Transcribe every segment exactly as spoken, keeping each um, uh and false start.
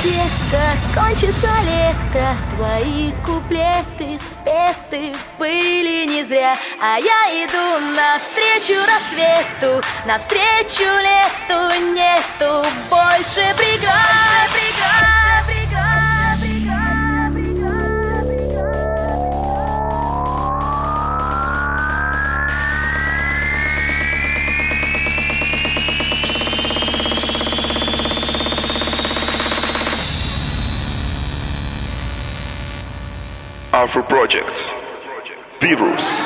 Где-то кончится лето, твои куплеты спеты были не зря. А я иду навстречу рассвету, навстречу лету, нету больше преград, преград, преград, преград, преград, преград. Alpha Project Virus.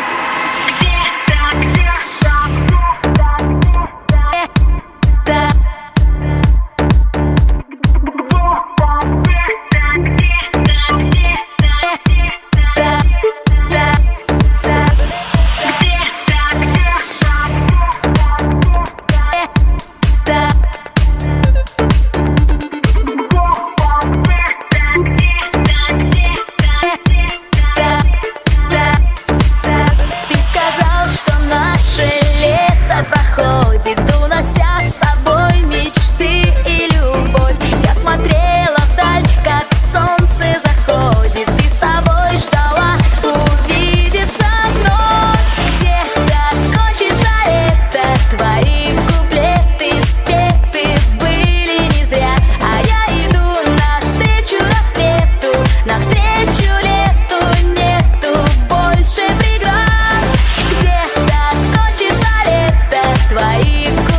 Унося с собой мечты и любовь, я смотрела вдаль, как солнце заходит, и с тобой ждала увидеться вновь. Где-то кончится лето, твои куплеты спеты были не зря. А я иду навстречу рассвету, навстречу лету, нету больше преград. Где-то кончится лето, твои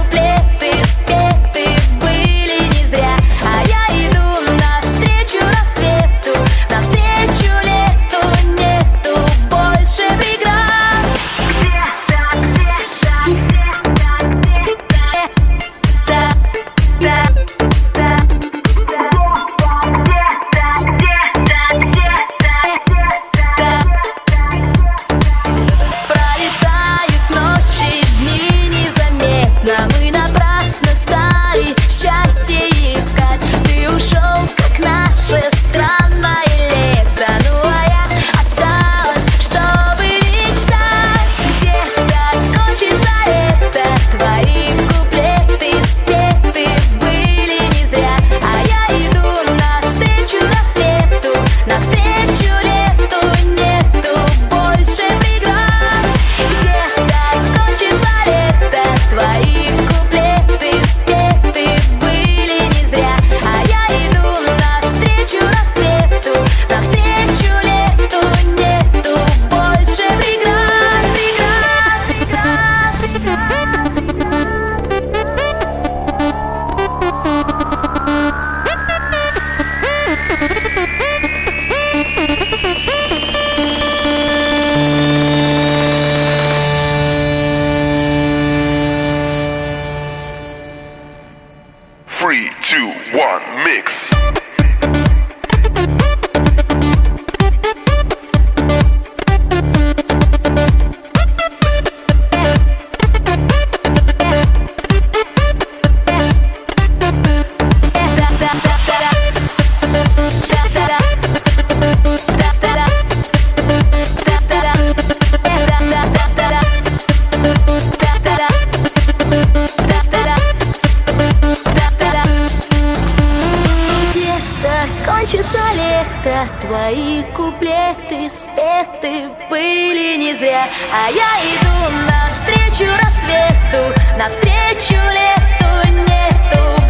Three, two, one, mix. Кончится лето, твои куплеты спеты были не зря. А я иду навстречу рассвету, навстречу лету, нету